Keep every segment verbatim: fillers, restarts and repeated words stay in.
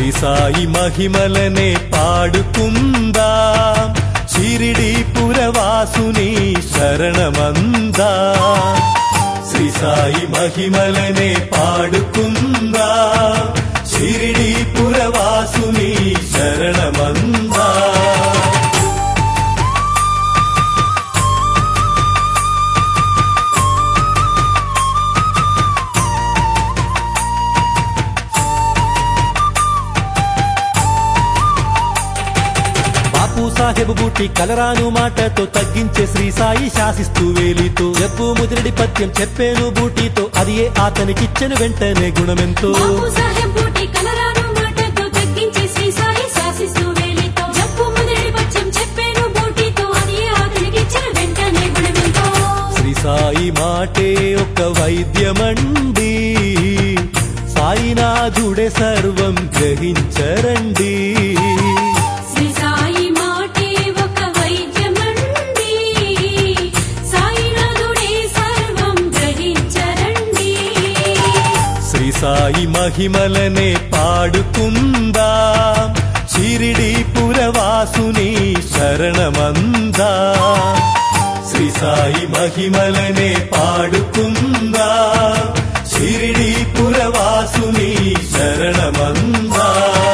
శ్రీ సాయి మహిమలనే పాడుకుందాం షిరిడి పురవాసుని శరణమందా శ్రీ సాయి మహిమలనే పాడుకుందాం షిరిడి పురవాసుని శరణమందా సాహెబ్ బూటి కలరాను మాటతో తగ్గించే శ్రీ సాయి శాసిస్తూ వేలితో జబ్బు ముదిరడి పద్యం చెప్పేను బూటితో అది ఏ అతనికిచ్చెను వెంటనే గుణమెంతో శ్రీ సాయి మాటే ఒక వైద్యమండి సాయినాథుడే సర్వం గ్రహించరండి సాయి మహిమలనే పాడుకుందాం షిరిడి పురవాసుని శరణమందా శ్రీ సాయి మహిమలనే పాడుకుందాం షిరిడి పురవాసుని శరణమందా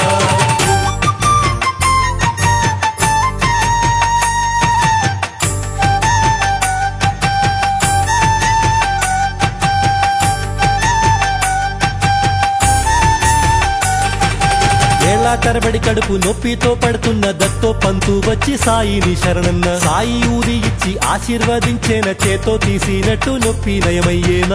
తరబడి కడుపు నొప్పితో పడుతున్న దత్తో పంతు వచ్చి సాయిని శరణన్న సాయి ఊది ఇచ్చి ఆశీర్వదించేన చేతో తీసినట్టు నొప్పి నయమయ్యేనా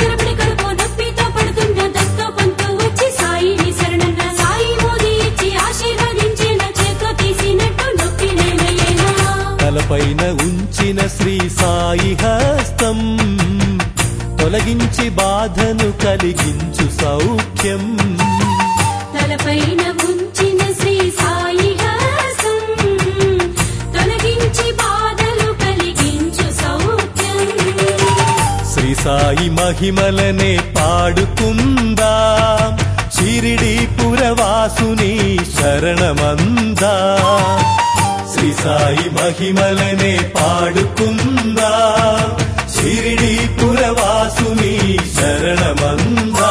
తలపైన ఉంచిన శ్రీ సాయి హస్తం తొలగించి బాధను కలిగించు సౌఖ్యం తలపైన ఉంచిన శ్రీ సాయి హస్తం తొలగించి బాధలు కలిగించు సౌఖ్యం శ్రీ సాయి మహిమలనే పాడుకుందాం షిరిడి పురవాసుని శరణమందా శ్రీ సాయి మహిమలనే పాడుకుందాం షిరిడి పురవాసుని శరణమందా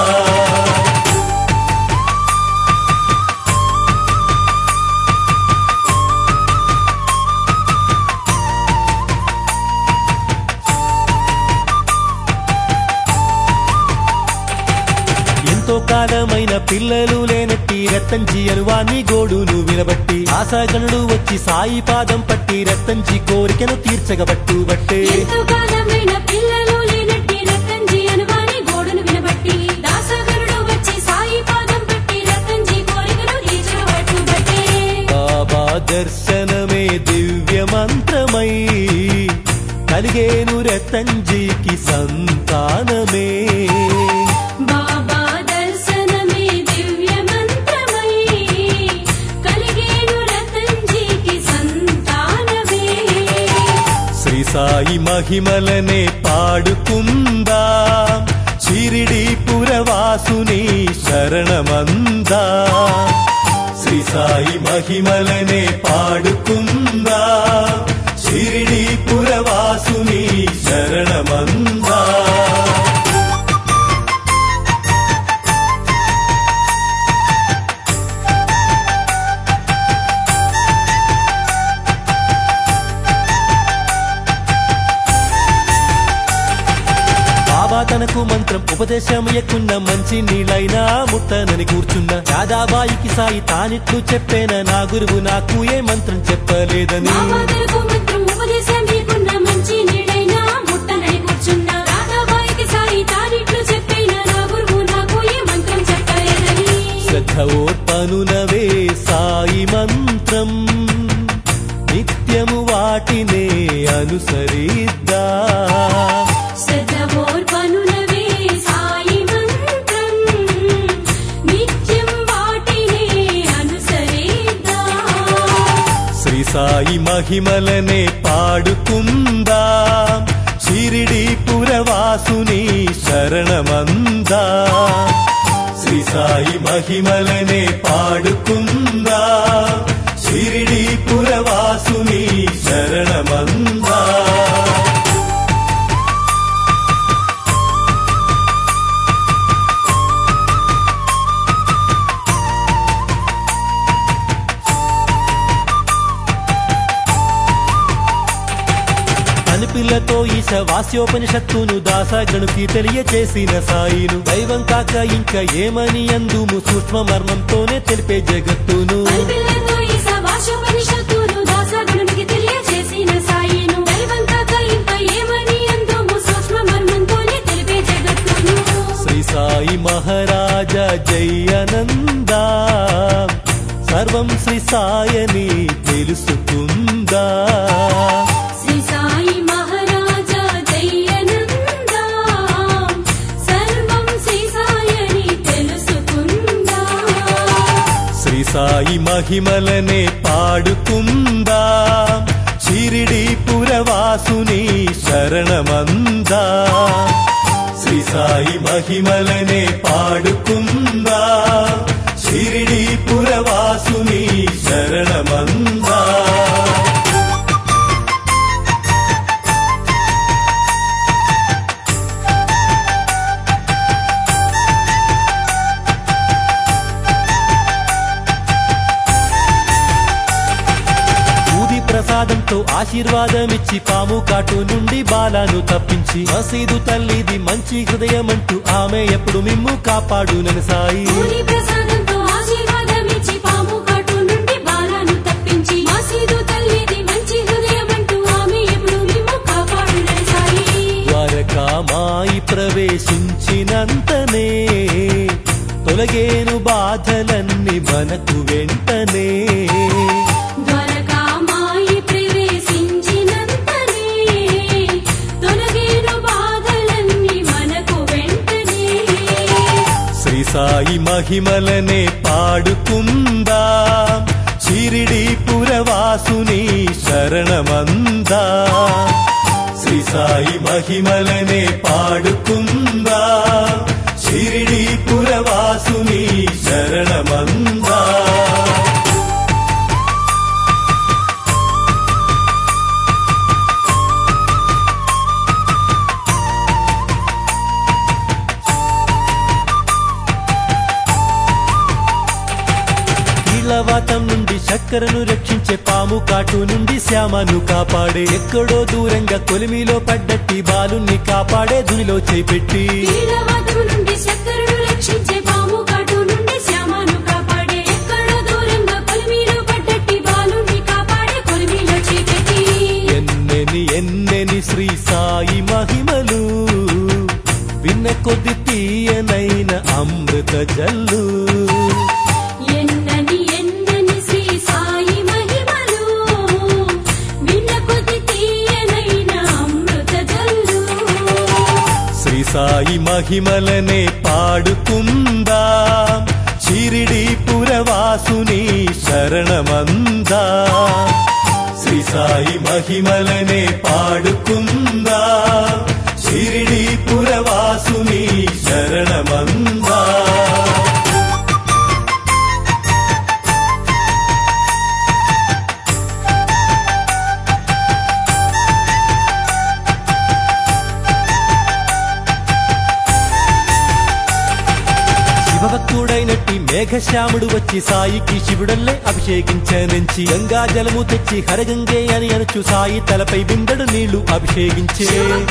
కాలమైన పిల్లలు లేనట్టి రత్తంజి అనువాన్ని గోడును వినబట్టి ఆశాగణుడు వచ్చి సాయి పాదం పట్టి రత్తంజి కోరికను తీర్చగబట్టు బట్టే బాబా దర్శనమే దివ్య మంత్రమై కలిగేను రత్తంజికి సంతానమే సాయి మహిమలనే పాడుకుందాం షిరిడి పురవాసుని శరణమందా శ్రీ సాయి మహిమలనే పాడుకుందాం షిరిడి పురవాసుని శరణమందా తనకు మంత్రం ఉపదేశం ఎక్కున్న మంచి నీళ్ళైనా ముట్టనని కూర్చున్న రాధాబాయికి సాయి తానిట్లు చెప్పేన నా గురువు నాకు ఏ మంత్రం చెప్పలేదని శ్రద్ధ ఓర్పనునవే సాయి మంత్రం నిత్యము వాటినే అనుసరిద్దా సాయి మహిమలనే పాడుకుందాం షిరిడి పురవాసుని శరణమందా శ్రీ శ్రీ సాయి మహిమలనే పాడుకుందా షిరిడి పురవాసుని శరణమందా పిల్లతో ఈశ వాస్యోపనిషత్తును దాసగణుకి తెలియచేసిన సాయిను దైవం కాక ఇంకా ఏమని అందుము సూక్ష్మ మర్మంతోనే తెలిపే జగత్తును శ్రీ సాయి మహారాజా జయనందా సర్వం శ్రీ సాయని తెలుసుకుందా సాయి మహిమలనే పాడుకుందా షిరిడి పురవాసుని శరణమందా శ్రీ సాయి మహిమలనే పాడుకుందా షిరిడి పురవాసుని శరణమందా ప్రసాదంతో ఆశీర్వాదమిచ్చి పాము కాటు నుండి బాలను తప్పించి మసీదు తల్లిది మంచి హృదయమంటూ ఆమె ఎప్పుడు మిమ్ము కాపాడునని సాయి ద్వారకామాయి ప్రవేశించినంతనే తొలగేను బాధలన్నీ మనకు వెంటనే సాయి మహిమలనే పాడుకుందా షిరిడి పురవాసుని శరణమందా శ్రీ సాయి మహిమలనే పాడుకుందా షిరిడి పురవాసుని శరణమందా వాతం నుండి చక్కెరను రక్షించే పాము కాటు నుండి శ్యామను కాపాడే ఎక్కడో దూరంగా కొలిమిలో పడ్డట్టి బాలుని కాపాడే దునిలో చేపెట్టి ఎన్నెని ఎన్నెని శ్రీ సాయి మహిమలు విన్న కొద్ది తీయనైన అమృత జల్లు సాయి మహిమలనే పాడుకుందా షిరిడి పురవాసుని శరణమందా శ్రీ సాయి మహిమలనే పాడుకుందా షిరిడి పురవాసుని శరణమందా శివభక్తుడైనట్టి మేఘశ్యాముడు వచ్చి సాయికి శివుడల్లే అభిషేకించనుంచి గంగా జలము తెచ్చి హరగంగే అని అనుచు సాయి తలపై బిందెడు నీళ్లు అభిషేకించే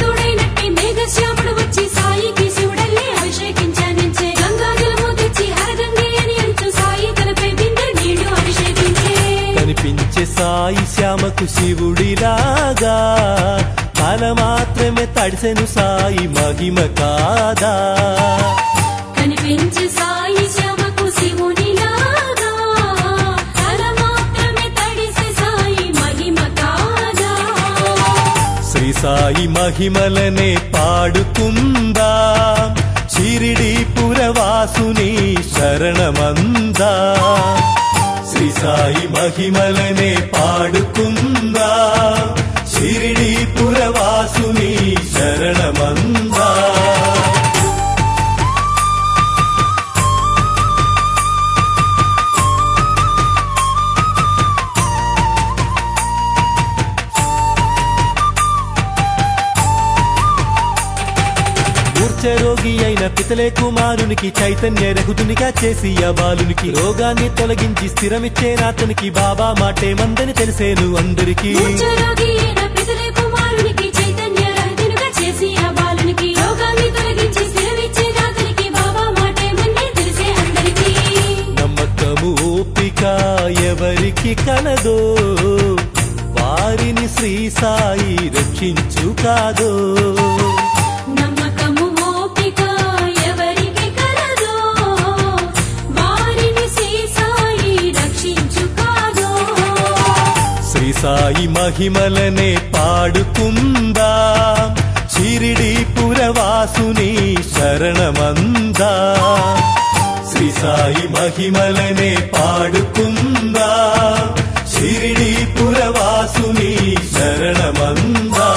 కనిపించే సాయి శ్యామకు శివుడిలాగా తల మాత్రమే తడిసెను సాయి మహిమ కాదా కనిపించే సాయి శ్యామకు శివునిలాగా తల మాత్రమే తడిసె సాయి మహిమ కాదా శ్రీ సాయి మహిమలనే పాడుకుందా షిరిడి పురవాసుని శరణమందా శ్రీ సాయి మహిమలనే పాడుకుందా షిరిడి పురవాసుని శరణమందా పితలే కుమారునికి చైతన్య రఘుతునిగా చేసి ఆ బాలునికి రోగాన్ని తొలగించి స్థిరమిచ్చే నాతనికి బాబా మాటే మందని తెలిసేను అందరికీ మూర్ఛరోగి అయిన పితలే కుమారునికి చైతన్య రహితునిగా చేసి ఆ బాలునికి రోగాన్ని తొలగించి స్థిరమిచ్చే నాథునికి బాబా మాటే మందని తెలిసే అందరికీ నమ్మకము ఓపిక ఎవరికి కలదో వారిని శ్రీ సాయి రక్షించు కాదో నమ్మకము ఓపిక ఎవరికి కలదో వారిని శ్రీ సాయి రక్షించు కాదో శ్రీ సాయి మహిమలనే పాడుకుందా షిరిడి పురవాసుని శరణమందా శ్రీ సాయి మహిమలనే పాడుకుందా షిరిడి పురవాసుని శరణమందా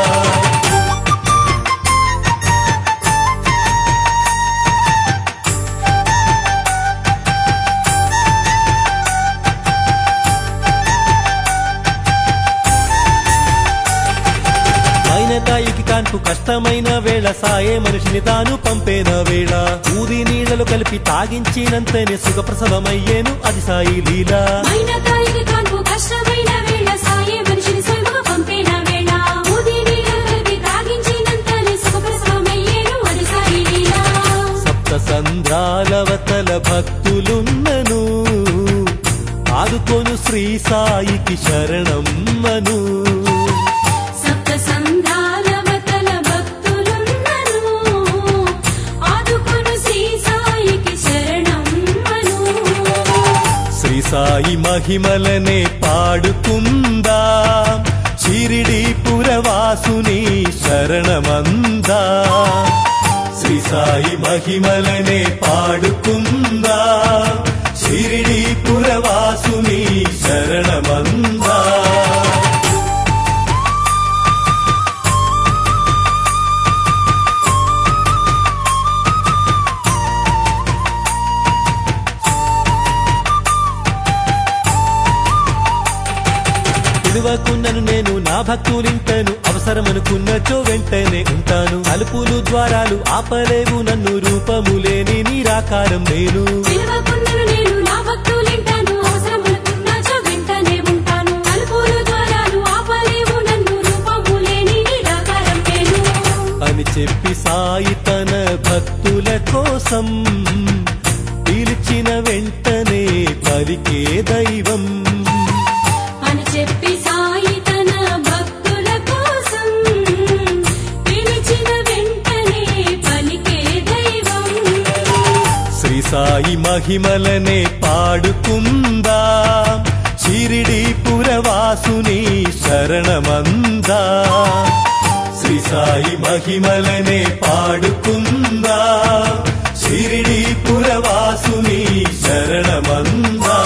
తాయికి కాన్పు కష్టమైన వేళ సాయే మనిషిని తాను పంపేన వేళ ఊది నీళ్లలో కలిపి తాగించినంతనే సుఖప్రసవమయ్యేను అది సాయి లీలా మైనతాయికి కాన్పు కష్టమైన వేళ సాయే మనిషిని స్వయముగా పంపేన వేళ ఊది నీళ్లలో కలిపి తాగించినంతనే సుఖప్రసవమయ్యేను అది సాయి లీలా సప్త సంద్రాలవతల భక్తులున్నను ఆదుకోను శ్రీ సాయికి శరణమ్మను సప్త సంధ్రాలవతల భక్తులున్నను ఆదుకొను శ్రీ సాయికి శరణమ్మను శ్రీ సాయి మహిమలనే పాడుకుందా షిరిడి పురవాసుని శరణమందా శ్రీ సాయి మహిమలనే పాడుకుందా షిరిడి పురవాసుని శరణమందా పిలువకున్నను నేను నా భక్తులింటను అవసరమనుకున్నచో వెంటనే ఉంటాను అలుపులు ద్వారాలు ఆపలేవు నన్ను రూపములేని నిరాకారం నేను పిలువకున్నను నేను నా భక్తులింటాను అవసరమనుకున్నచో వెంటనే ఉంటాను అలుపులు ద్వారాలు ఆపలేవు నన్ను రూపములేని నిరాకారం నేను అని చెప్పి సాయి తన భక్తుల కోసం పిలిచిన వెంటనే పలికే దైవం అని చెప్పి సాయి తన భక్తుల కోసం పిలిచిన వెంటనే పలికే దైవం శ్రీ సాయి మహిమలనే పాడుకుందా షిరిడి పురవాసుని శరణమందా శ్రీ సాయి మహిమలనే పాడుకుందా షిరిడి పురవాసుని శరణమందా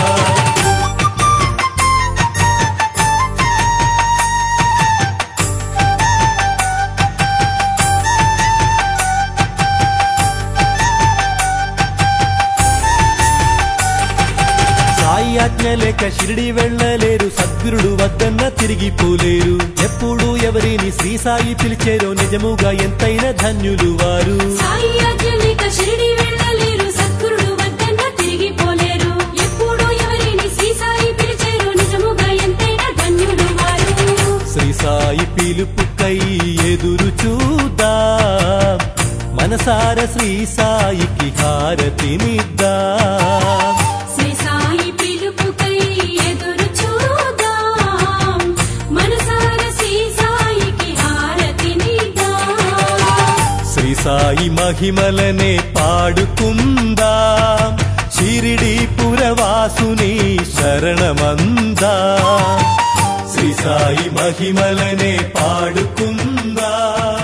సాయి ఆజ్ఞ లేక షిరిడి వెళ్ళలేరు సద్గురుడు వద్దన్న తిరిగిపోలేరు ఎప్పుడు ఎవరిని శ్రీ సాయి పిలిచేరో నిజముగా ఎంతైనా ధన్యులు వారు సాయి ఆజ్ఞ లేక షిరిడి వెళ్ళలేరు సద్గురుడు వద్దన్న తిరిగిపోలేరు ఎప్పుడు ఎవరిని శ్రీ సాయి పిలిచేరు నిజముగా ఎంతైనా ధన్యులు వారు శ్రీ సాయి పిలుపుకై ఎదురు చూద్దా మనసార శ్రీ సాయికి హారతినిద్దా శ్రీ సాయి పిలుపుకై ఎదురు చూద్దాం మనసార శ్రీ సాయికి హారతినిద్దాం శ్రీ సాయి మహిమలనే పాడుకుందా షిరిడి పురవాసుని శరణమందా శ్రీ సాయి మహిమలనే పాడుకుందా